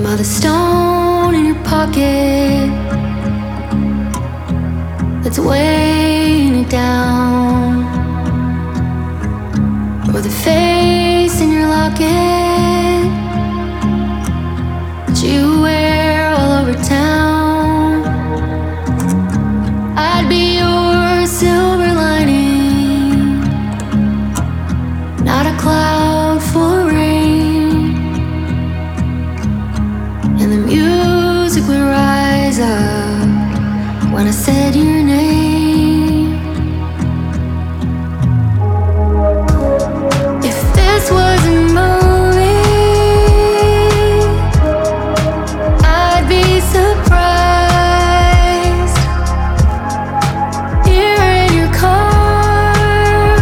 By the stone in your pocket that's weighing it down, or the face in your locket that you wear all over town. I'd be your silver lining, not a cloud for rain, and the music would rise up when I said your name. If this was a movie, I'd be surprised. Here in your car,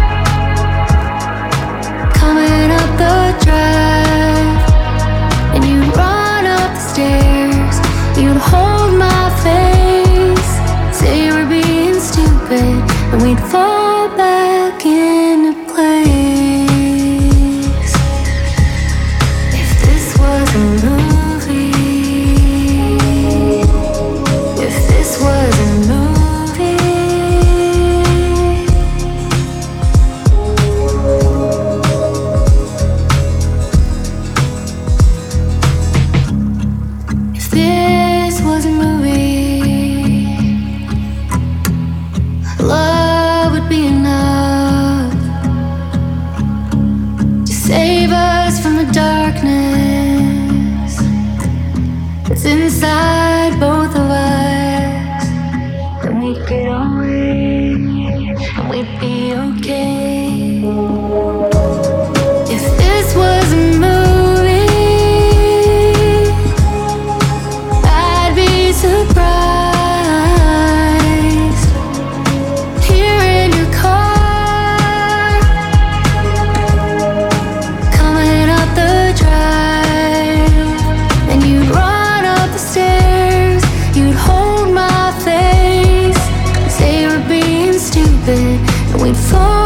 coming up the drive, and you'd run up the stairs, you'd hold my face, say you were being stupid, and we'd fall back into place. If this was a movie, if this was a movie, if this was a movie, love would be enough to save us from the darkness that's inside both of us. And we'd get away, and we'd be okay. If this was a movie, I'd be surprised. Here in your car, coming up the drive, and you'd run up the stairs, you'd hold my face, say you were being stupid, and we'd fall